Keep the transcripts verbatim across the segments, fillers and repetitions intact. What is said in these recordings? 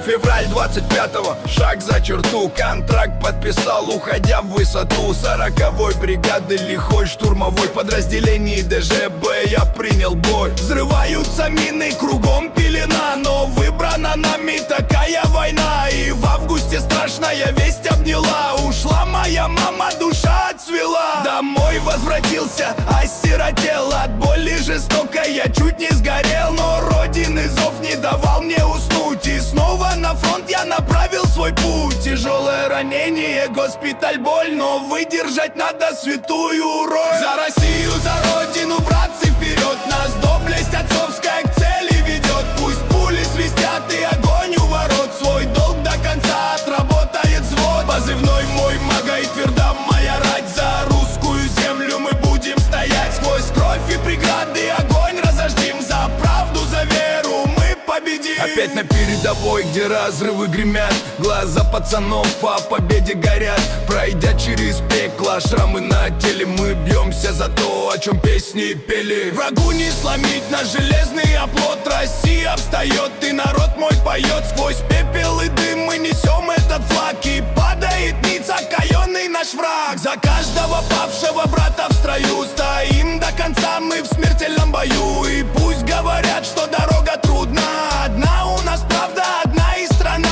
Февраль двадцать пятого, шаг за черту. Контракт подписал, уходя в высоту. Сороковой бригады лихой штурмовой. Подразделении ДЖБ я принял бой. Взрываются мины, кругом пелена, но выбрана нами такая война. И в августе страшная весть обняла. Ушла моя мама, душа отцвела. Домой возвратился, осиротел. От боли жестокой я чуть не сгорел. Но родины зов не давал мне уснуть. И снова на фронт я направил свой путь. Тяжелое ранение, госпиталь, боль, но выдержать надо святую роль. За Россию, за родину, братцы, вперед! Нас доблесть отцовская к цели ведет. Пусть пули свистят и огонь у ворот. Свой долг до конца отработает взвод. Позывной мой мага и тверда моя рать. За русскую землю мы будем стоять. Сквозь кровь и преграды огонь разождем. За правду, за веру мы победим. Опять на передовой, где разрывы гремят. Глаза пацанов по победе горят. Пройдя через пекло, шрамы на теле, мы бьемся за то, о чем песни пели. Врагу не сломить наш железный оплот. Россия встает и народ мой поет. Сквозь пепел и дым мы несем этот флаг. И падает ниц окаенный наш враг. За каждого павшего брата в строю стоим до конца мы в смертельном бою. И пусть говорят, что дорога трудна, одна у нас правда, одна и страна.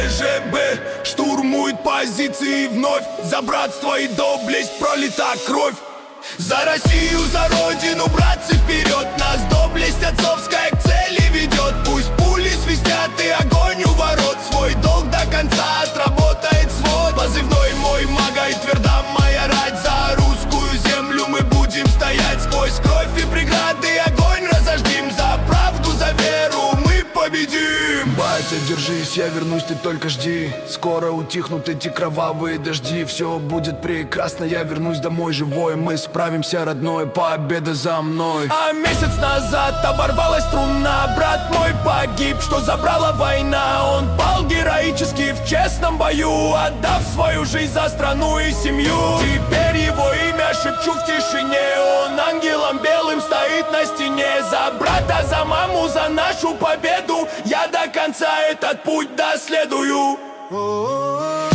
ДЖБ штурмует позиции вновь. За братство и доблесть пролита кровь. За Россию, за родину, братцы, вперед! Нас доблесть отцовская к цели ведет. Пусть пули свистят и огонь у ворот. Свой долг до конца отработает свод. Позывной мой мага и тверда моя рать. За русскую землю мы будем стоять. Сквозь кровь и преграды огонь разождем. За правду, за веру мы победим. Батя, держись, я вернусь, ты только жди. Скоро утихнут эти кровавые дожди. Все будет прекрасно, я вернусь домой живой. Мы справимся, родной, победа за мной. А месяц назад оборвалась струна. Брат мой погиб, что забрала война. Он пал героически в честном бою, отдав свою жизнь за страну и семью. Теперь его имя шепчу в тишине. Он ангелом белым стоит на стене. За брата, за маму, за нашу победу я до конца этот путь доследую.